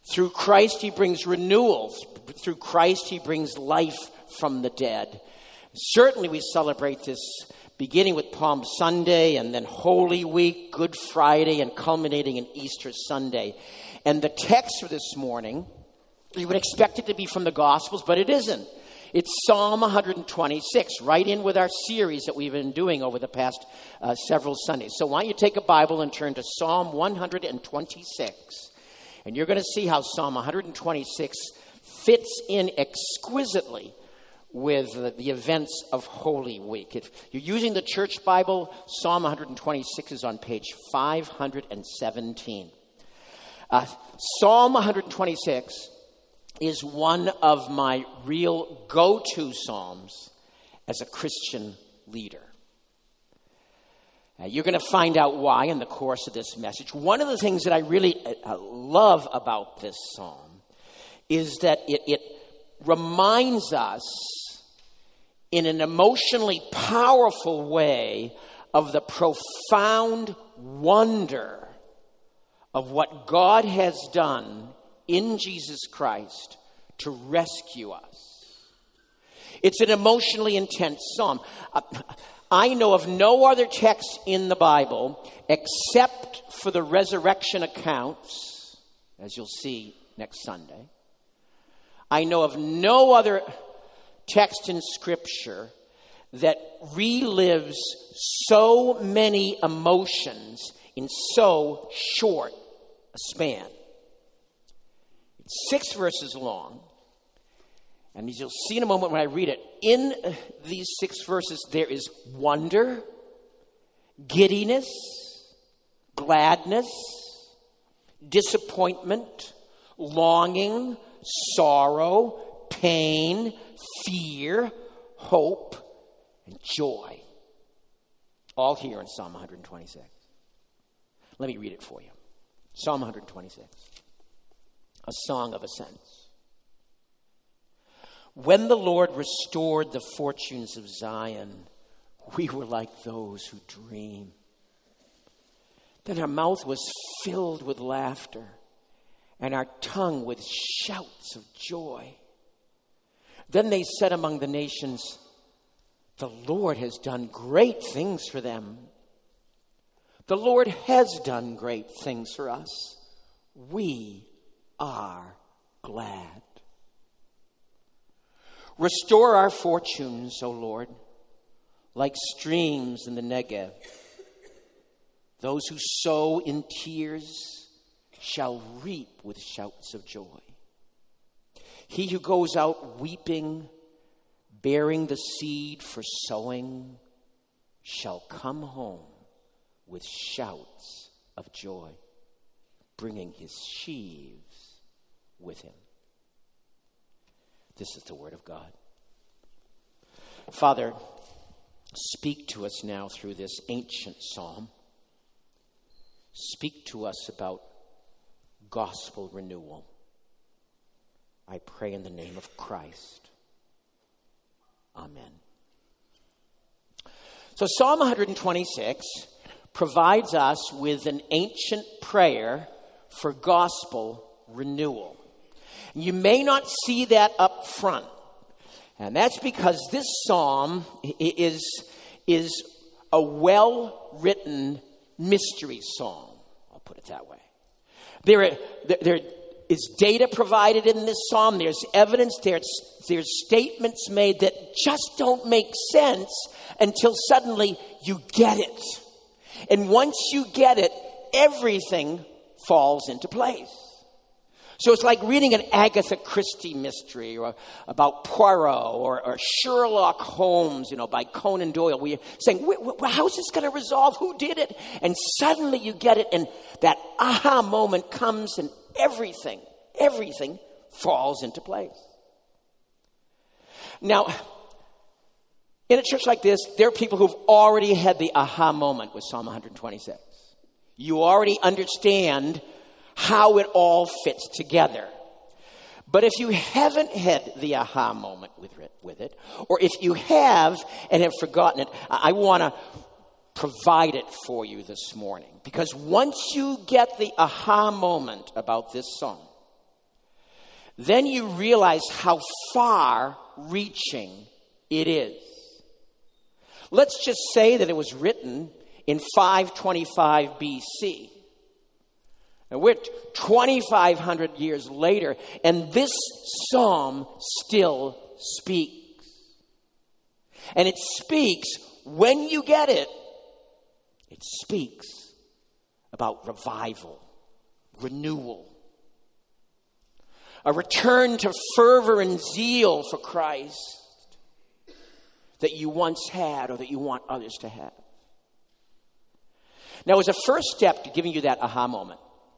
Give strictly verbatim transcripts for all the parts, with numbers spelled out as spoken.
Through Christ, he brings renewal. Through Christ, he brings life from the dead. Certainly, we celebrate this beginning with Palm Sunday and then Holy Week, Good Friday, and culminating in Easter Sunday. And the text for this morning, you would expect it to be from the Gospels, but it isn't. It's Psalm one twenty-six, right in with our series that we've been doing over the past uh, several Sundays. So why don't you take a Bible and turn to Psalm one twenty-six. And you're going to see how Psalm one twenty-six fits in exquisitely with the, the events of Holy Week. If you're using the church Bible, Psalm one twenty-six is on page five seventeen. Uh, Psalm one twenty-six is one of my real go-to psalms as a Christian leader. Uh, you're going to find out why in the course of this message. One of the things that I really uh, love about this psalm is that it, it reminds us in an emotionally powerful way of the profound wonder of what God has done in Jesus Christ to rescue us. It's an emotionally intense psalm. Uh, I know of no other text in the Bible except for the resurrection accounts, as you'll see next Sunday. I know of no other text in Scripture that relives so many emotions in so short a span. It's six verses long. And as you'll see in a moment when I read it, in these six verses there is wonder, giddiness, gladness, disappointment, longing, sorrow, pain, fear, hope, and joy. All here in Psalm one twenty-six. Let me read it for you. Psalm one twenty-six. A song of ascents. When the Lord restored the fortunes of Zion, we were like those who dream. Then our mouth was filled with laughter, and our tongue with shouts of joy. Then they said among the nations, the Lord has done great things for them. The Lord has done great things for us. We are glad. Restore our fortunes, O Lord, like streams in the Negev. Those who sow in tears shall reap with shouts of joy. He who goes out weeping, bearing the seed for sowing, shall come home with shouts of joy, bringing his sheaves with him. This is the word of God. Father, speak to us now through this ancient psalm. Speak to us about gospel renewal. I pray in the name of Christ. Amen. So Psalm one twenty-six provides us with an ancient prayer for gospel renewal. You may not see that up front. And that's because this psalm is, is a well-written mystery psalm. I'll put it that way. There, are, there is data provided in this psalm. There's evidence. There's, there's statements made that just don't make sense until suddenly you get it. And once you get it, everything falls into place. So it's like reading an Agatha Christie mystery or about Poirot or, or Sherlock Holmes, you know, by Conan Doyle, where you're saying, how's this going to resolve? Who did it? And suddenly you get it, and that aha moment comes, and everything, everything falls into place. Now, in a church like this, there are people who've already had the aha moment with Psalm one twenty-six. You already understand how it all fits together. But if you haven't had the aha moment with it, with it, or if you have and have forgotten it, I want to provide it for you this morning. Because once you get the aha moment about this song, then you realize how far-reaching it is. Let's just say that it was written in five twenty-five B C. And we're twenty-five hundred years later, and this psalm still speaks. And it speaks, when you get it, it speaks about revival, renewal, a return to fervor and zeal for Christ that you once had or that you want others to have. Now, as a first step to giving you that aha moment,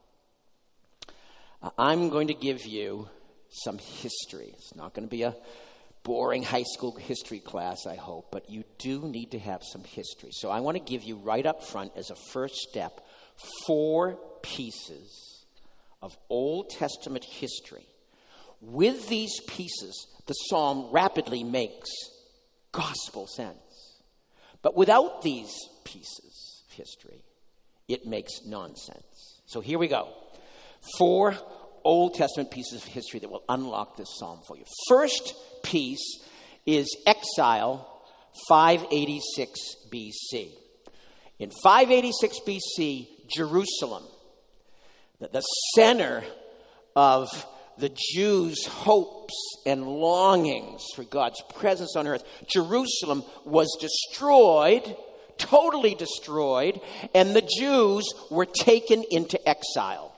I'm going to give you some history. It's not going to be a boring high school history class, I hope, but you do need to have some history. So I want to give you right up front as a first step four pieces of Old Testament history. With these pieces, the psalm rapidly makes gospel sense. But without these pieces of history, it makes nonsense. So here we go. Four Old Testament pieces of history that will unlock this psalm for you. First piece is exile, five eighty-six B C. In five eighty-six B C, Jerusalem, the, the center of the Jews' hopes and longings for God's presence on earth, Jerusalem was destroyed, totally destroyed, and the Jews were taken into exile.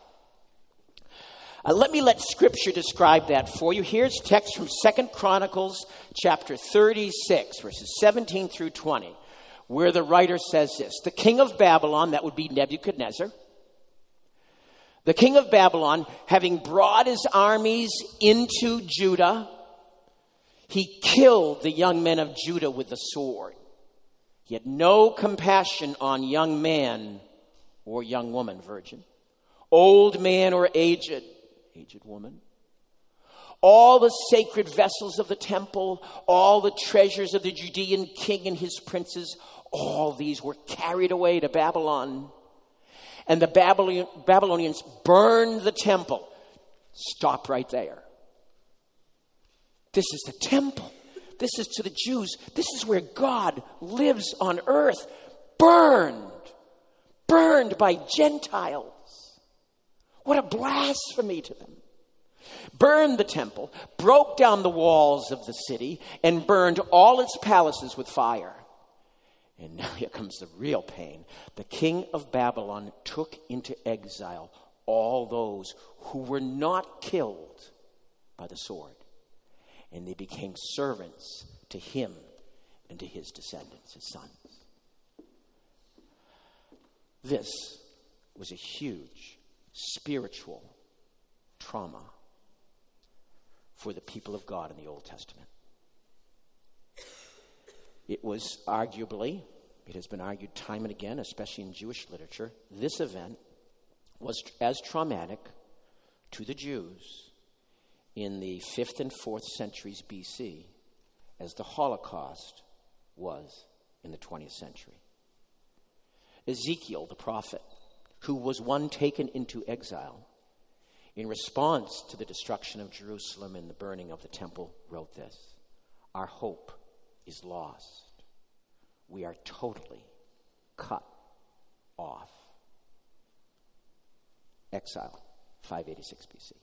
Uh, let me let Scripture describe that for you. Here's text from Second Chronicles chapter thirty-six, verses seventeen through twenty, where the writer says this. The king of Babylon, that would be Nebuchadnezzar, the king of Babylon, having brought his armies into Judah, he killed the young men of Judah with the sword. He had no compassion on young man or young woman, virgin, old man or aged, aged woman. All the sacred vessels of the temple, all the treasures of the Judean king and his princes, all these were carried away to Babylon. And the Babylonians burned the temple. Stop right there. This is the temple. This is to the Jews. This is where God lives on earth. Burned. Burned by Gentiles. What a blasphemy to them. Burned the temple, broke down the walls of the city, and burned all its palaces with fire. And now here comes the real pain. The king of Babylon took into exile all those who were not killed by the sword. And they became servants to him and to his descendants, his sons. This was a huge spiritual trauma for the people of God in the Old Testament. It was arguably, it has been argued time and again, especially in Jewish literature, this event was as traumatic to the Jews in the fifth and fourth centuries B C as the Holocaust was in the twentieth century. Ezekiel, the prophet, who was one taken into exile, in response to the destruction of Jerusalem and the burning of the temple, wrote this: "Our hope is lost. We are totally cut off." Exile, five eighty-six B C.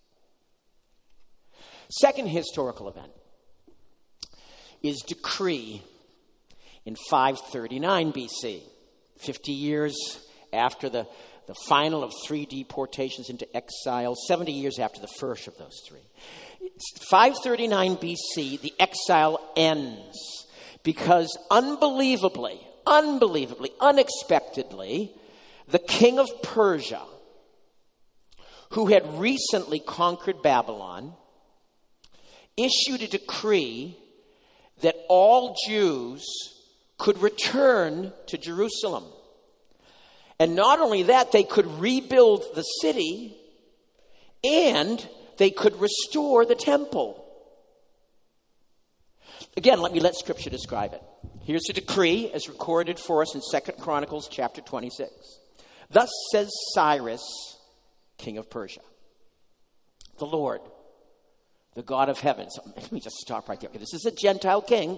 Second historical event is decree in five thirty-nine B C, fifty years after the, the final of three deportations into exile, seventy years after the first of those three. five thirty-nine B C, the exile ends because unbelievably, unbelievably, unexpectedly, the king of Persia, who had recently conquered Babylon, issued a decree that all Jews could return to Jerusalem. And not only that, they could rebuild the city and they could restore the temple. Again, let me let Scripture describe it. Here's the decree as recorded for us in Second Chronicles chapter twenty-six. Thus says Cyrus, king of Persia, "The Lord, the God of heaven. So let me just stop right there. Okay, this is a Gentile king.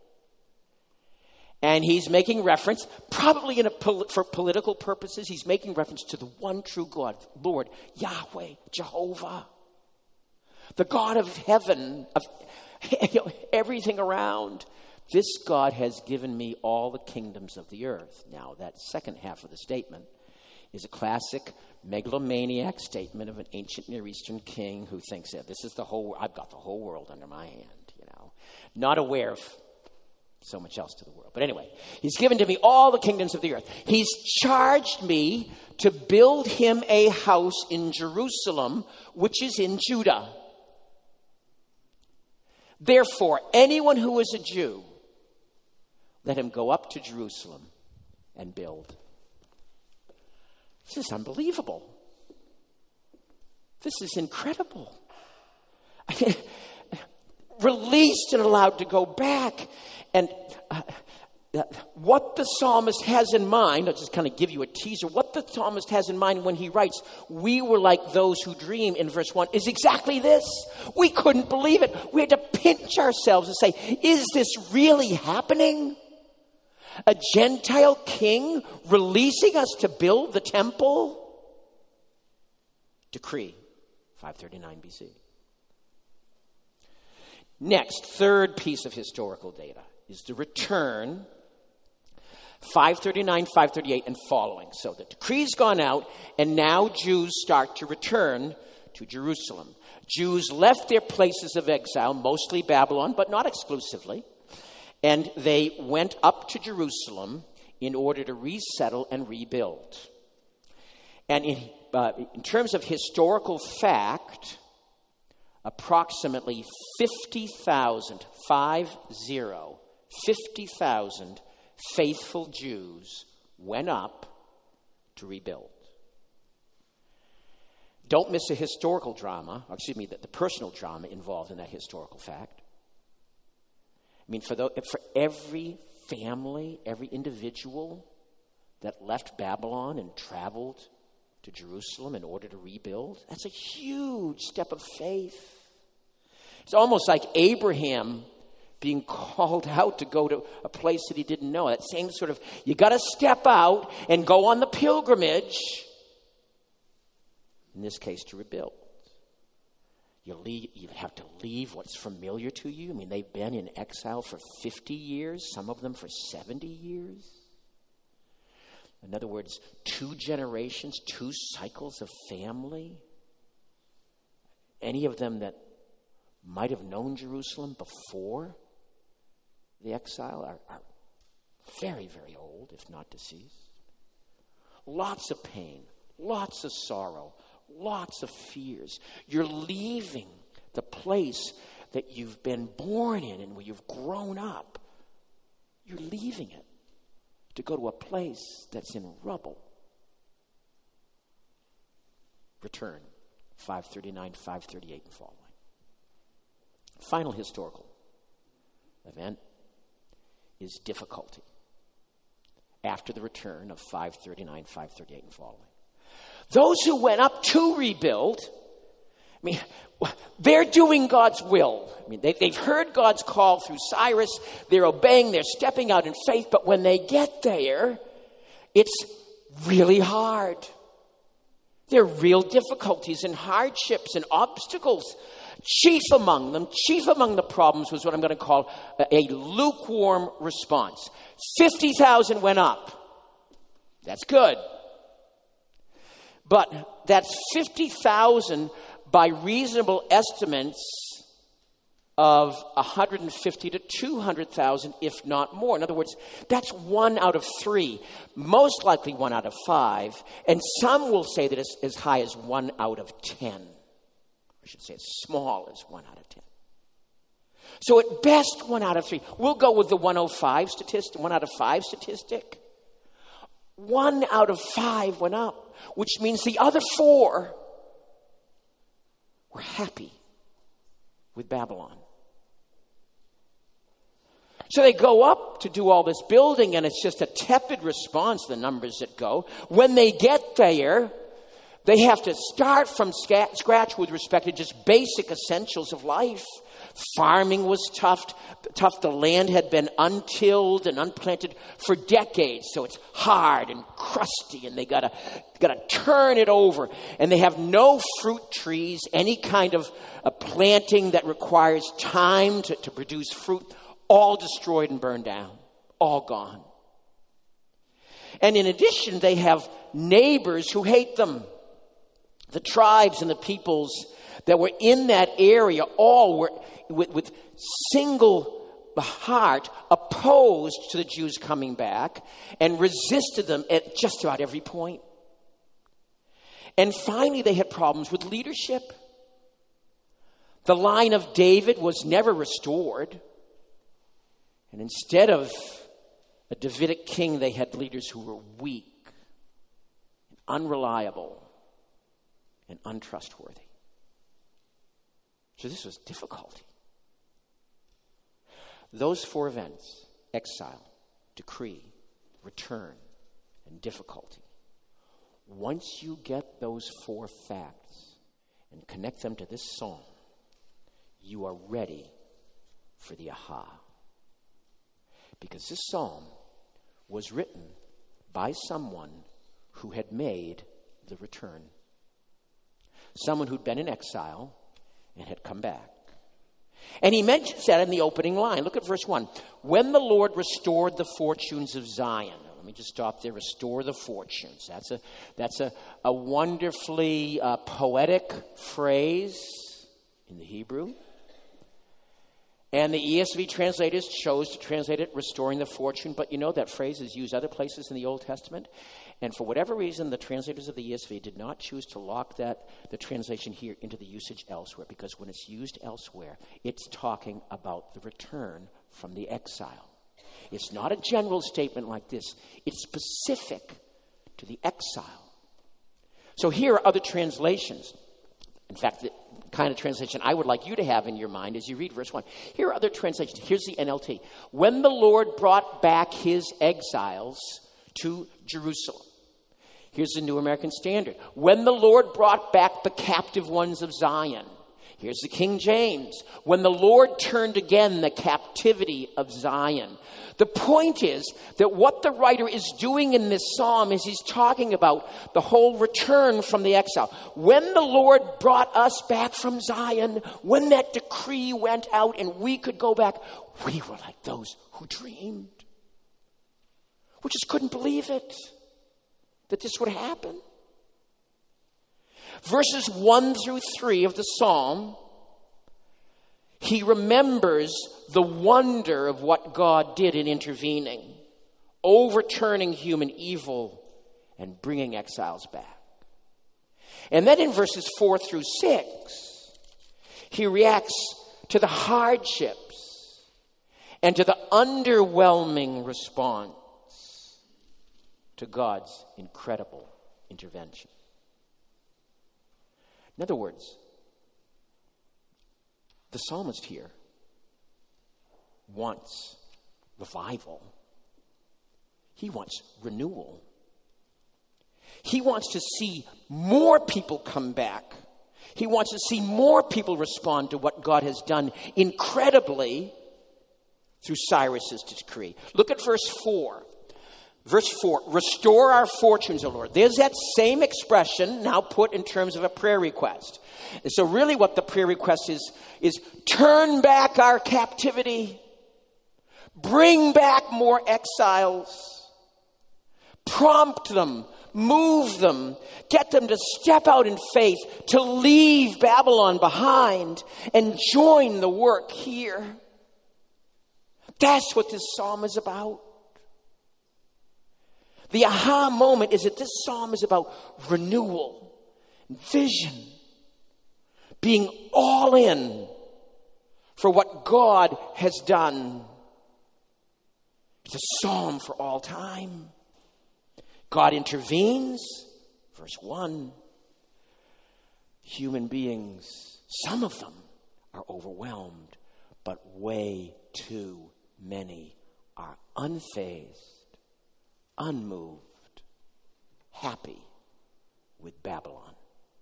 And he's making reference, probably in a pol- for political purposes, he's making reference to the one true God, Lord, Yahweh, Jehovah, the God of heaven, of you know, everything around. This God has given me all the kingdoms of the earth. Now, that second half of the statement is a classic megalomaniac statement of an ancient Near Eastern king who thinks that this is the whole, I've got the whole world under my hand, you know, not aware of so much else to the world. But anyway, he's given to me all the kingdoms of the earth. He's charged me to build him a house in Jerusalem, which is in Judah. Therefore, anyone who is a Jew, let him go up to Jerusalem and build. This is unbelievable. This is incredible. Released and allowed to go back. And uh, uh, what the psalmist has in mind, I'll just kind of give you a teaser, what the psalmist has in mind when he writes, we were like those who dream in verse one, is exactly this. We couldn't believe it. We had to pinch ourselves and say, is this really happening? A Gentile king releasing us to build the temple? Decree, five thirty-nine B C. Next, third piece of historical data is the return, five thirty-nine, five thirty-eight, and following. So the decree's gone out, and now Jews start to return to Jerusalem. Jews left their places of exile, mostly Babylon, but not exclusively, and they went up to Jerusalem in order to resettle and rebuild. And in, uh, in terms of historical fact, approximately fifty thousand, five zero, fifty thousand faithful Jews went up to rebuild. Don't miss a historical drama, or excuse me, the, the personal drama involved in that historical fact. I mean, for, the, for every family, every individual that left Babylon and traveled to Jerusalem in order to rebuild, that's a huge step of faith. It's almost like Abraham being called out to go to a place that he didn't know. That same sort of, you got to step out and go on the pilgrimage. In this case, to rebuild. You leave, you have to leave what's familiar to you. I mean, they've been in exile for fifty years, some of them for seventy years. In other words, two generations, two cycles of family. Any of them that might have known Jerusalem before the exile are, are very, very old, if not deceased. Lots of pain, lots of sorrow, lots of fears. You're leaving the place that you've been born in and where you've grown up. You're leaving it to go to a place that's in rubble. Return, five thirty-nine, five thirty-eight and following. Final historical event is difficulty after the return of five thirty-nine, five thirty-eight and following. Those who went up to rebuild, I mean, they're doing God's will. I mean, they, they've heard God's call through Cyrus. They're obeying. They're stepping out in faith. But when they get there, it's really hard. There are real difficulties and hardships and obstacles. Chief among them, chief among the problems was what I'm going to call a, a lukewarm response. fifty thousand went up. That's good. But that's fifty thousand by reasonable estimates of one hundred fifty to two hundred thousand, if not more. In other words, that's one out of three, most likely one out of five, and some will say that it's as high as one out of ten. I should say as small as one out of ten. So at best, one out of three. We'll go with the one oh five statistic, one out of five statistic. One out of five went up, which means the other four were happy with Babylon. So they go up to do all this building, and it's just a tepid response, the numbers that go. When they get there, They have to start from sca- scratch with respect to just basic essentials of life. Farming was tough. Tough. The land had been untilled and unplanted for decades, so it's hard and crusty, and they gotta gotta turn it over. And they have no fruit trees, any kind of a planting that requires time to, to produce fruit, all destroyed and burned down, all gone. And in addition, they have neighbors who hate them. The tribes and the peoples that were in that area all were with, with single heart opposed to the Jews coming back and resisted them at just about every point. And finally, they had problems with leadership. The line of David was never restored. And instead of a Davidic king, they had leaders who were weak, unreliable, and untrustworthy. So this was difficulty. Those four events, exile, decree, return, and difficulty. Once you get those four facts and connect them to this psalm, you are ready for the aha. Because this psalm was written by someone who had made the return. Someone who'd been in exile and had come back. And he mentions that in the opening line. Look at verse one. When the Lord restored the fortunes of Zion. Let me just stop there. Restore the fortunes. That's a that's a, a wonderfully uh, poetic phrase in the Hebrew. And the E S V translators chose to translate it, restoring the fortune. But you know that phrase is used other places in the Old Testament. And for whatever reason, the translators of the E S V did not choose to lock that, the translation here, into the usage elsewhere. Because when it's used elsewhere, it's talking about the return from the exile. It's not a general statement like this. It's specific to the exile. So here are other translations. In fact, the kind of translation I would like you to have in your mind as you read verse one. Here are other translations. Here's the N L T. When the Lord brought back his exiles to Jerusalem. Here's the New American Standard. When the Lord brought back the captive ones of Zion. Here's the King James. When the Lord turned again the captivity of Zion. The point is that what the writer is doing in this psalm is he's talking about the whole return from the exile. When the Lord brought us back from Zion, when that decree went out and we could go back, we were like those who dreamed. We just couldn't believe it, that this would happen. Verses one through three of the psalm, he remembers the wonder of what God did in intervening, overturning human evil and bringing exiles back. And then in verses four through six, he reacts to the hardships and to the underwhelming response to God's incredible intervention. In other words, the psalmist here wants revival. He wants renewal. He wants to see more people come back. He wants to see more people respond to what God has done incredibly through Cyrus's decree. Look at verse four. Verse four, restore our fortunes, O Lord. There's that same expression now put in terms of a prayer request. And so really what the prayer request is, is turn back our captivity. Bring back more exiles. Prompt them. Move them. Get them to step out in faith, to leave Babylon behind and join the work here. That's what this psalm is about. The aha moment is that this psalm is about renewal, vision, being all in for what God has done. It's a psalm for all time. God intervenes, verse one. Human beings, some of them are overwhelmed, but way too many are unfazed, unmoved, happy, with Babylon.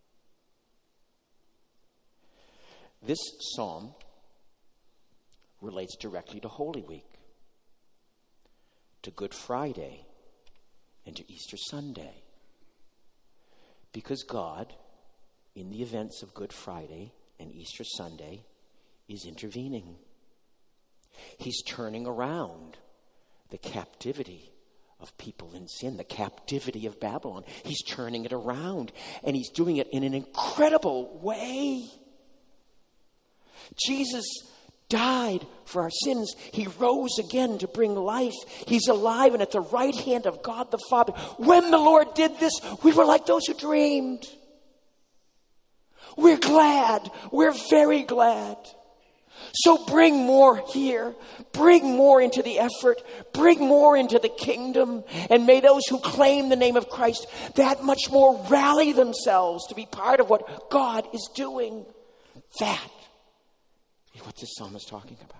This psalm relates directly to Holy Week, to Good Friday, and to Easter Sunday. Because God, in the events of Good Friday and Easter Sunday, is intervening. He's turning around the captivity of people in sin, the captivity of Babylon. He's turning it around, and he's doing it in an incredible way. Jesus died for our sins. He rose again to bring life. He's alive and at the right hand of God the Father. When the Lord did this, we were like those who dreamed. We're glad. We're very glad. So bring more here. Bring more into the effort. Bring more into the kingdom. And may those who claim the name of Christ that much more rally themselves to be part of what God is doing. That is what this psalm is talking about.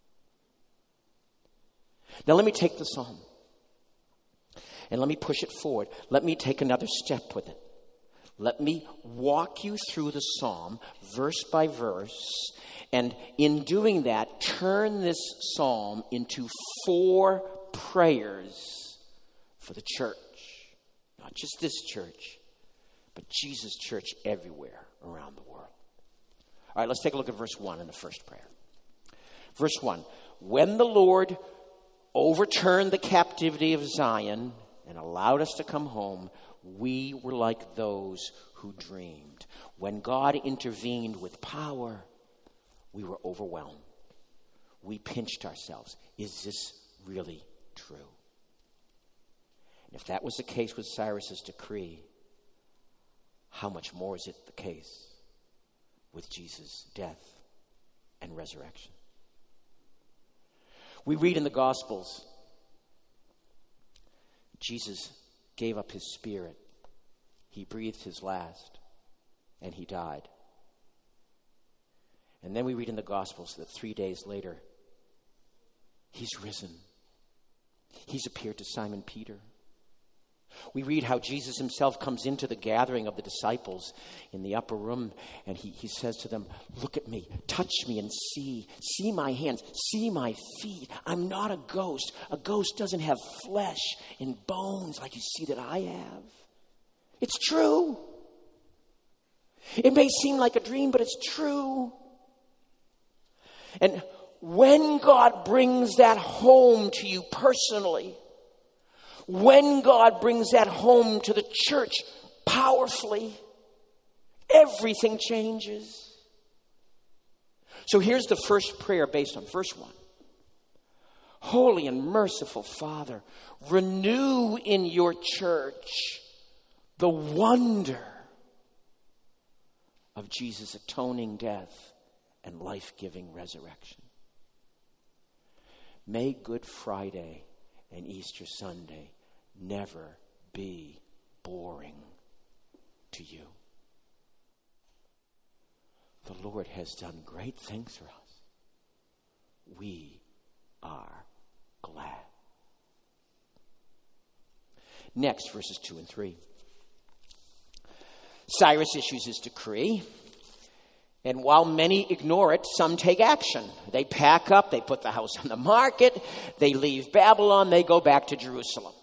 Now let me take the psalm and let me push it forward. Let me take another step with it. Let me walk you through the psalm verse by verse, and in doing that, turn this psalm into four prayers for the church. Not just this church, but Jesus' church everywhere around the world. All right, let's take a look at verse one in the first prayer. Verse one, when the Lord overturned the captivity of Zion and allowed us to come home, we were like those who dreamed. When God intervened with power, we were overwhelmed. We pinched ourselves. Is this really true? And if that was the case with Cyrus's decree, how much more is it the case with Jesus' death and resurrection? We read in the Gospels, Jesus gave up his spirit. He breathed his last, and he died. And then we read in the Gospels that three days later, he's risen. He's appeared to Simon Peter. We read how Jesus himself comes into the gathering of the disciples in the upper room, and he, he says to them, look at me, touch me and see. See my hands, see my feet. I'm not a ghost. A ghost doesn't have flesh and bones like you see that I have. It's true. It may seem like a dream, but it's true. And when God brings that home to you personally, when God brings that home to the church powerfully, everything changes. So here's the first prayer based on verse one. Holy and merciful Father, renew in your church the wonder of Jesus' atoning death and life-giving resurrection. May Good Friday and Easter Sunday never be boring to you. The Lord has done great things for us. We are glad. Next, verses two and three. Cyrus issues his decree, and while many ignore it, some take action. They pack up, they put the house on the market, they leave Babylon, they go back to Jerusalem.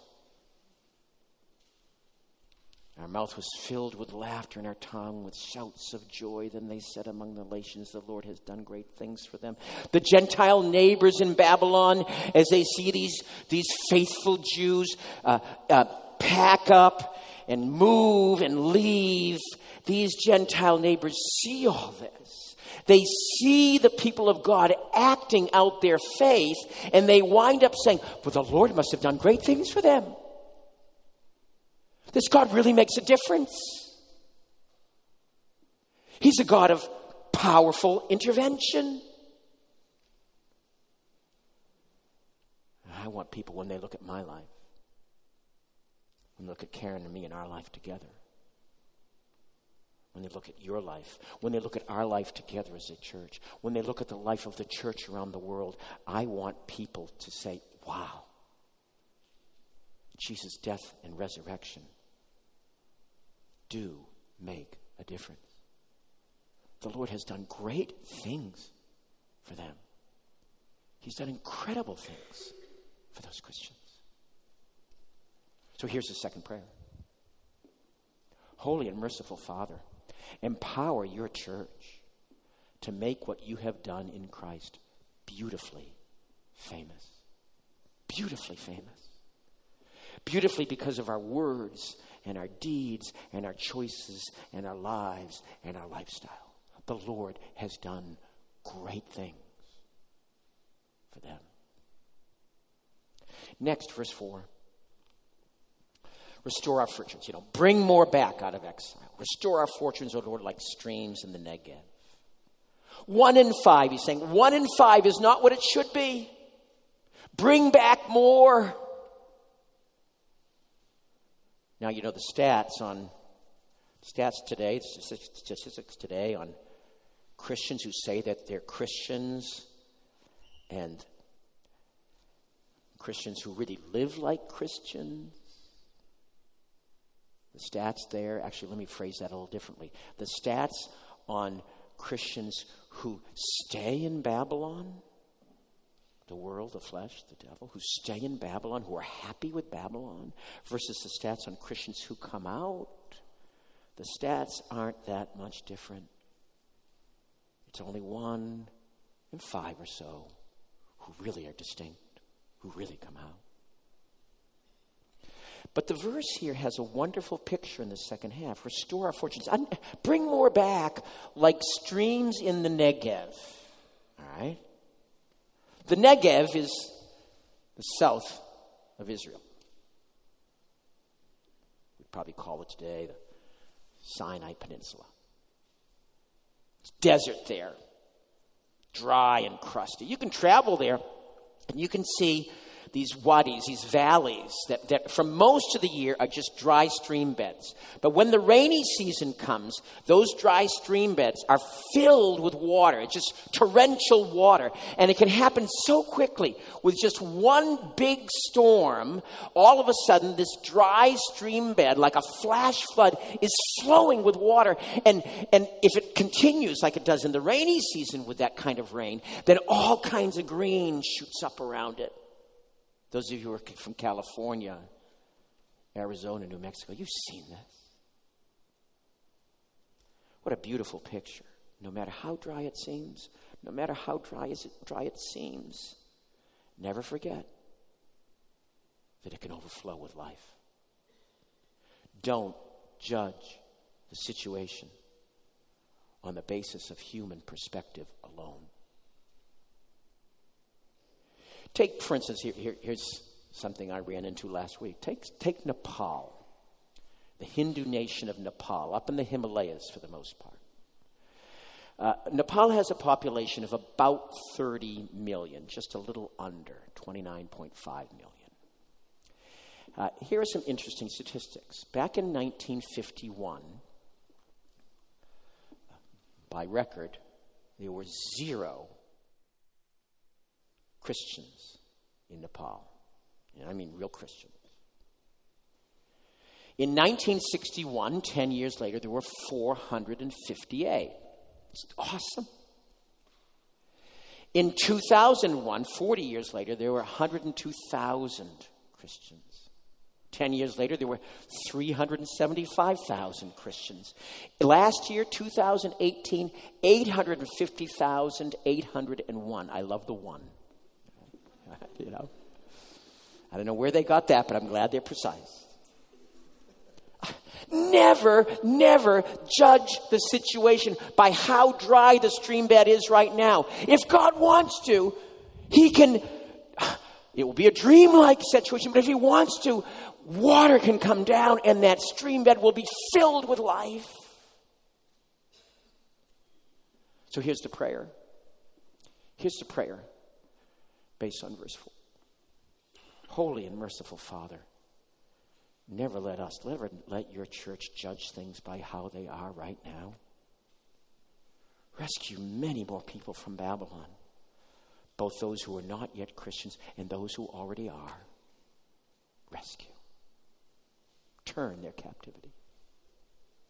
Our mouth was filled with laughter and our tongue with shouts of joy. Then they said among the nations, the Lord has done great things for them. The Gentile neighbors in Babylon, as they see these, these faithful Jews uh, uh, pack up and move and leave, these Gentile neighbors see all this. They see the people of God acting out their faith, and they wind up saying, well, the Lord must have done great things for them. This God really makes a difference. He's a God of powerful intervention. I want people, when they look at my life, when they look at Karen and me and our life together, when they look at your life, when they look at our life together as a church, when they look at the life of the church around the world, I want people to say, wow, Jesus' death and resurrection do make a difference. The Lord has done great things for them. He's done incredible things for those Christians. So here's the second prayer. Holy and merciful Father, empower your church to make what you have done in Christ beautifully famous. Beautifully famous. Beautifully because of our words and our deeds and our choices and our lives and our lifestyle. The Lord has done great things for them. Next, verse four. Restore our fortunes. You know, bring more back out of exile. Restore our fortunes, O Lord, like streams in the Negev. One in five, he's saying, one in five is not what it should be. Bring back more. Now, you know, the stats on, stats today, statistics today on Christians who say that they're Christians and Christians who really live like Christians. The stats there, actually, let me phrase that a little differently. The stats on Christians who stay in Babylon, the world, the flesh, the devil, who stay in Babylon, who are happy with Babylon, versus the stats on Christians who come out, the stats aren't that much different. It's only one in five or so who really are distinct, who really come out. But the verse here has a wonderful picture in the second half. Restore our fortunes. Bring more back like streams in the Negev. All right? The Negev is the south of Israel. We'd probably call it today the Sinai Peninsula. It's desert there. Dry and crusty. You can travel there and you can see these wadis, these valleys that, that for most of the year are just dry stream beds. But when the rainy season comes, those dry stream beds are filled with water. It's just torrential water. And it can happen so quickly. With just one big storm, all of a sudden this dry stream bed, like a flash flood, is flowing with water. And, and if it continues like it does in the rainy season with that kind of rain, then all kinds of green shoots up around it. Those of you who are from California, Arizona, New Mexico, you've seen this. What a beautiful picture. No matter how dry it seems, no matter how dry, is it, dry it seems, never forget that it can overflow with life. Don't judge the situation on the basis of human perspective alone. Take, for instance, here, here, here's something I ran into last week. Take, take Nepal, the Hindu nation of Nepal, up in the Himalayas for the most part. Uh, Nepal has a population of about thirty million, just a little under, twenty-nine point five million. Uh, here are some interesting statistics. Back in nineteen fifty-one, by record, there were zero Christians in Nepal. I mean real Christians. In nineteen sixty-one, ten years later, there were four hundred fifty-eight. It's awesome. In two thousand one, forty years later, there were one hundred two thousand Christians. Ten years later, there were three hundred seventy-five thousand Christians. Last year, two thousand eighteen, eight hundred fifty thousand eight hundred one. I love the one. You know, I don't know where they got that, but I'm glad they're precise. Never, never judge the situation by how dry the stream bed is right now. If God wants to, he can, it will be a dreamlike situation, but if he wants to, water can come down and that stream bed will be filled with life. So here's the prayer. Here's the prayer. Based on verse four. Holy and merciful Father, never let us, never let your church judge things by how they are right now. Rescue many more people from Babylon, both those who are not yet Christians and those who already are. Rescue. Turn their captivity.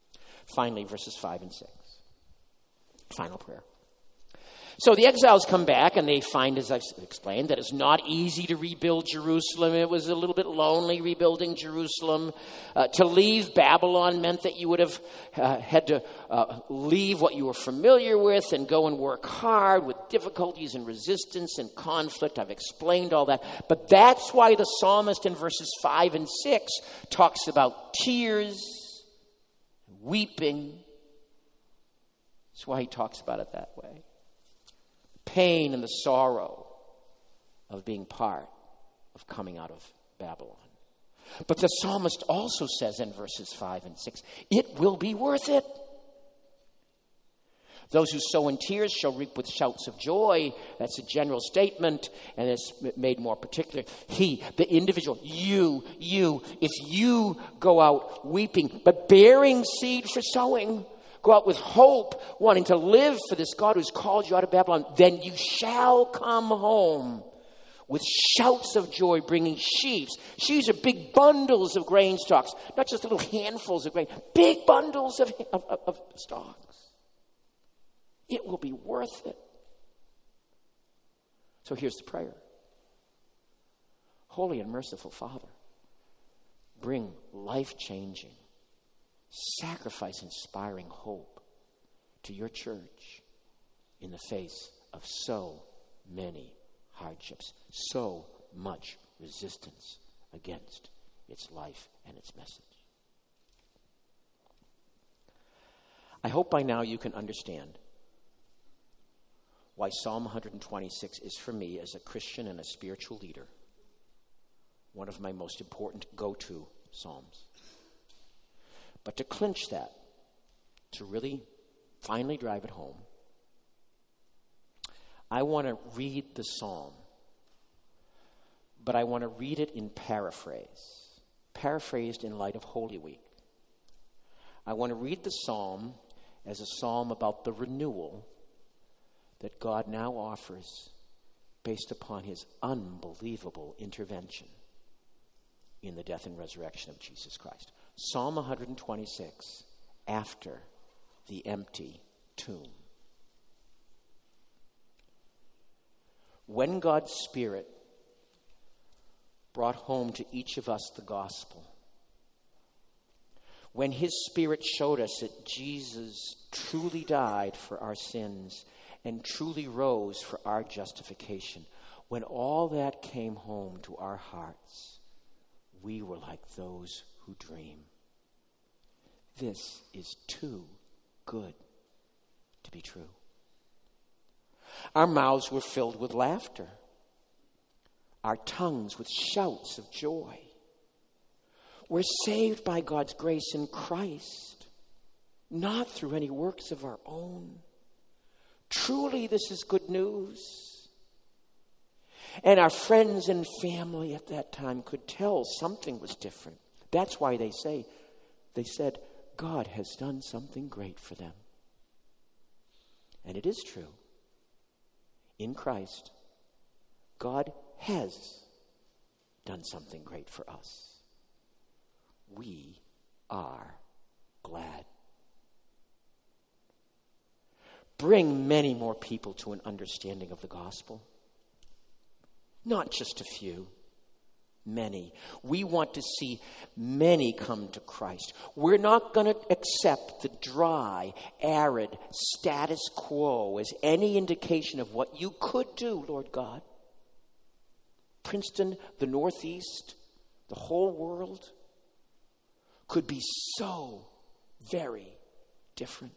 Finally, verses five and six. Final prayer. So the exiles come back and they find, as I've explained, that it's not easy to rebuild Jerusalem. It was a little bit lonely rebuilding Jerusalem. Uh, to leave Babylon meant that you would have uh, had to uh, leave what you were familiar with and go and work hard with difficulties and resistance and conflict. I've explained all that. But that's why the psalmist in verses five and six talks about tears, weeping. That's why he talks about it that way. Pain and the sorrow of being part of coming out of Babylon. But the psalmist also says in verses five and six, it will be worth it. Those who sow in tears shall reap with shouts of joy. That's a general statement, and it's made more particular. He, the individual, you, you, if you go out weeping, but bearing seed for sowing, go out with hope, wanting to live for this God who's called you out of Babylon, then you shall come home with shouts of joy, bringing sheaves. Sheaves are big bundles of grain stalks, not just little handfuls of grain, big bundles of, of, of, of stalks. It will be worth it. So here's the prayer. Holy and merciful Father, bring life-changing, sacrifice-inspiring hope to your church in the face of so many hardships, so much resistance against its life and its message. I hope by now you can understand why Psalm one twenty-six is, for me, as a Christian and a spiritual leader, one of my most important go-to psalms. But to clinch that, to really finally drive it home, I want to read the psalm, but I want to read it in paraphrase, paraphrased in light of Holy Week. I want to read the psalm as a psalm about the renewal that God now offers based upon his unbelievable intervention in the death and resurrection of Jesus Christ. Psalm one twenty-six, after the empty tomb. When God's Spirit brought home to each of us the gospel, when his Spirit showed us that Jesus truly died for our sins and truly rose for our justification, when all that came home to our hearts, we were like those who dream. This is too good to be true. Our mouths were filled with laughter, our tongues with shouts of joy. We're saved by God's grace in Christ, not through any works of our own. Truly, this is good news. And our friends and family at that time could tell something was different. That's why they say, they said, God has done something great for them. And it is true. In Christ, God has done something great for us. We are glad. Bring many more people to an understanding of the gospel. Not just a few, many. We want to see many come to Christ. We're not going to accept the dry, arid status quo as any indication of what you could do, Lord God. Princeton, the Northeast, the whole world could be so very different.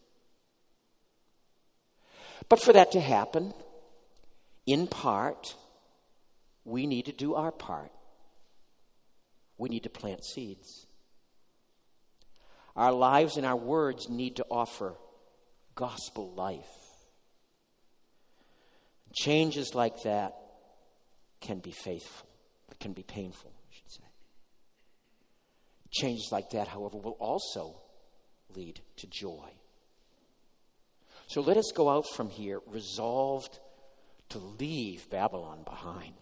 But for that to happen, in part, we need to do our part. We need to plant seeds. Our lives and our words need to offer gospel life. Changes like that can be faithful, but can be painful, I should say. Changes like that, however, will also lead to joy. So let us go out from here resolved to leave Babylon behind.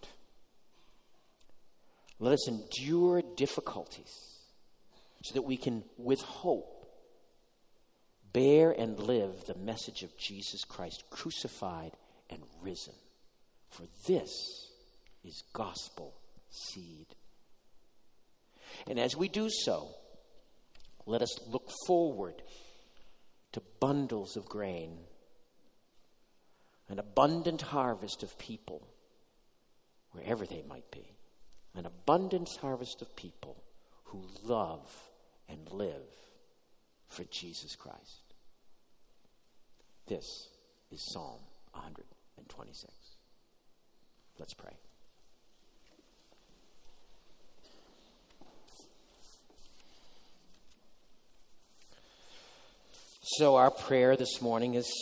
Let us endure difficulties so that we can, with hope, bear and live the message of Jesus Christ crucified and risen. For this is gospel seed. And as we do so, let us look forward to bundles of grain, an abundant harvest of people, wherever they might be, an abundant harvest of people who love and live for Jesus Christ. This is Psalm one twenty-six. Let's pray. So our prayer this morning is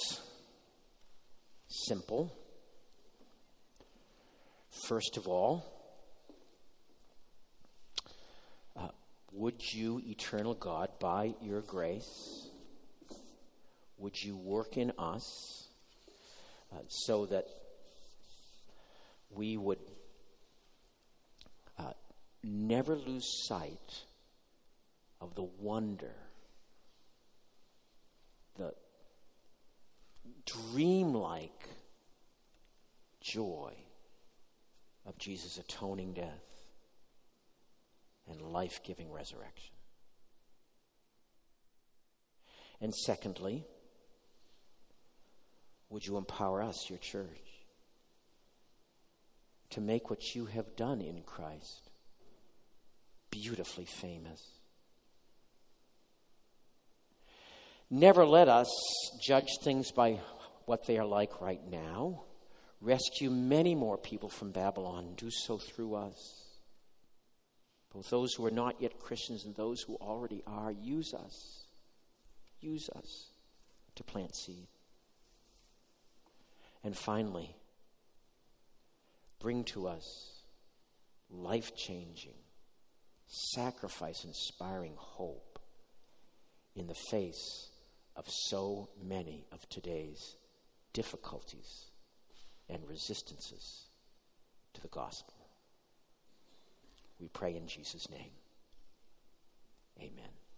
simple. First of all, uh, would you, eternal God, by your grace, would you work in us uh, so that we would uh, never lose sight of the wonder, the dreamlike joy of Jesus' atoning death and life-giving resurrection. And secondly, would you empower us, your church, to make what you have done in Christ beautifully famous. Never let us judge things by what they are like right now. Rescue many more people from Babylon. Do so through us. Both those who are not yet Christians and those who already are. Use us. Use us to plant seed. And finally, bring to us life-changing, sacrifice-inspiring hope in the face of so many of today's difficulties and resistances to the gospel. We pray in Jesus' name. Amen.